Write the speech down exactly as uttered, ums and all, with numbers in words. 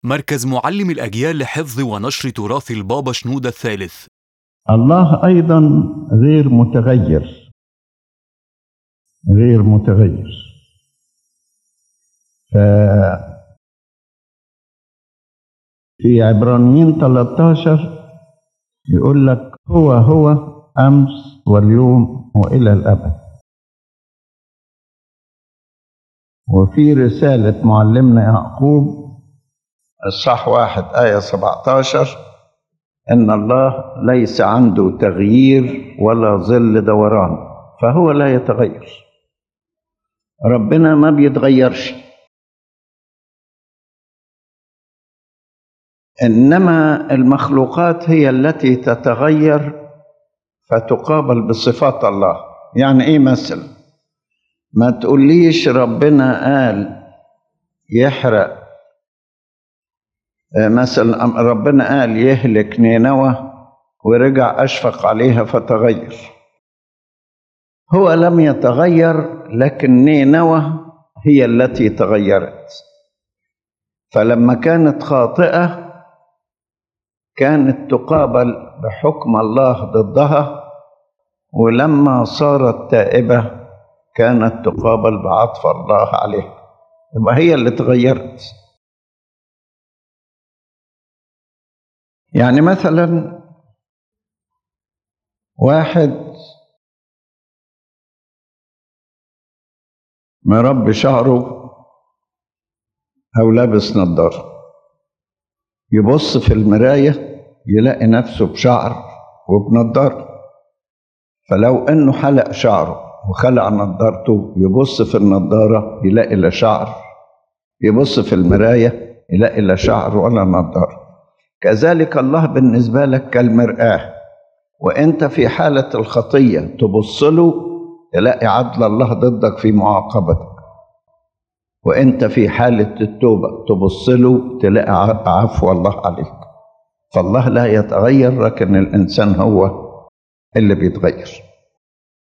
مركز معلم الأجيال لحفظ ونشر تراث البابا شنودة الثالث. الله أيضا غير متغير غير متغير ف في عبرانيين ثلاثة عشر يقول لك هو هو أمس واليوم وإلى الأبد. وفي رسالة معلمنا يعقوب الصح واحد آية سبعة عشر إن الله ليس عنده تغيير ولا ظل دوران، فهو لا يتغير. ربنا ما بيتغيرش، إنما المخلوقات هي التي تتغير فتقابل بصفات الله. يعني إيه مثلا؟ ما تقوليش ربنا قال يحرق، مثلا ربنا قال يهلك نينوى ورجع أشفق عليها فتغير. هو لم يتغير، لكن نينوى هي التي تغيرت. فلما كانت خاطئة كانت تقابل بحكم الله ضدها، ولما صارت تائبة كانت تقابل بعطف الله عليها. يبقى هي اللي تغيرت. يعني مثلا واحد مربي شعره أو لابس نظارة، يبص في المراية يلاقي نفسه بشعر وبنظارة. فلو إنه حلق شعره وخلع نظارته يبص في النظارة يلاقي لا شعر، يبص في المراية يلاقي لا شعر ولا نظارة. كذلك الله بالنسبة لك كالمرآة، وإنت في حالة الخطية تبص له تلاقي عدل الله ضدك في معاقبتك، وإنت في حالة التوبة تبص له تلاقي عفو الله عليك. فالله لا يتغير، لكن الإنسان هو اللي بيتغير.